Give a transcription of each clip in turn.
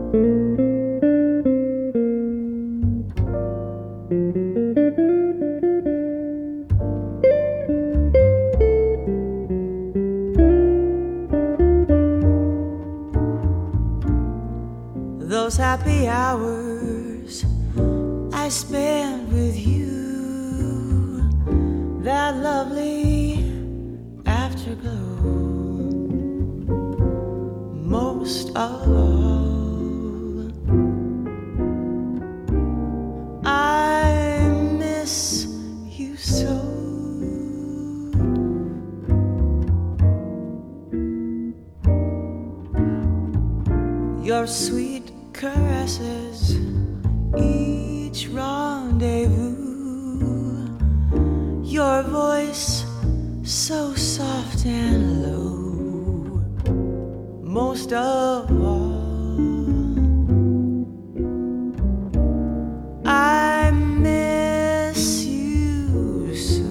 Those happy hours I spent with you, that lovely afterglow, most of all, I miss you so. Your sweet caresses, each rendezvous, your voice so soft and low, most of all, I miss you so.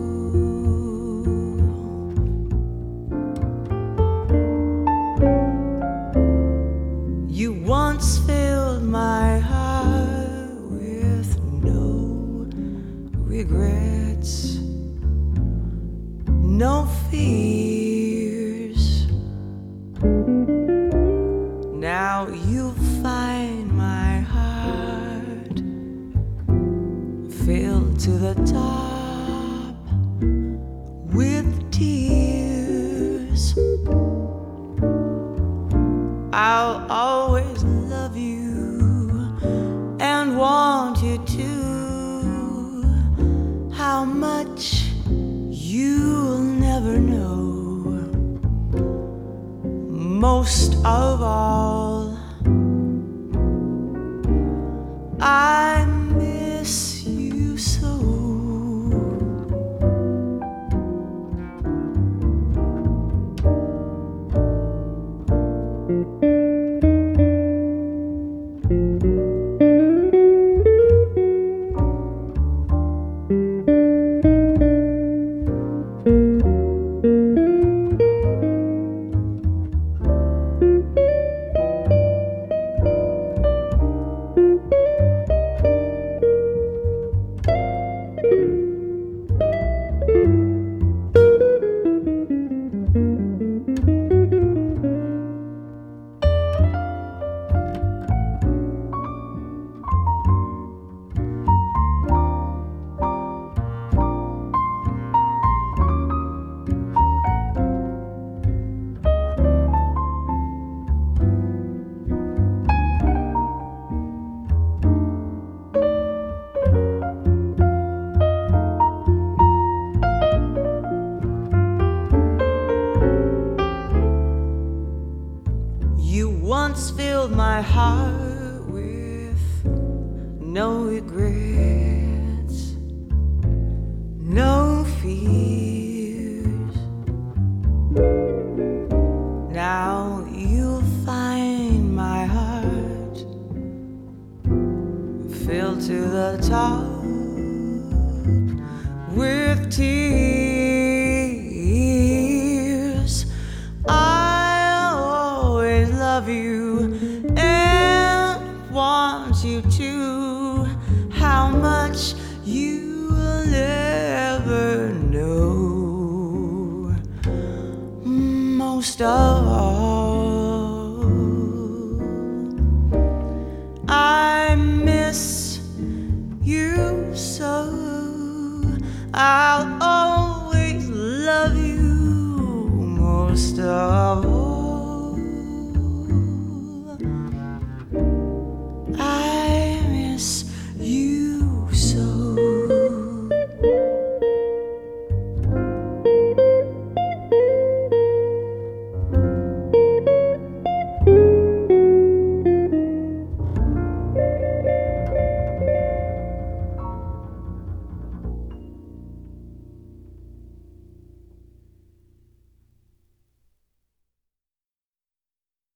You once filled my heart with no regrets, no fears. Now you find my heart filled to the top with tears. I'll always love you and want you to. How much you'll never know. Most of all, I miss you so. You once filled my heart with no regrets, no fears. Now you'll find my heart filled to the top with tears. I'll always love you and want you to. How much you'll never know. Most of all, I miss you so. I'll always love you most of all.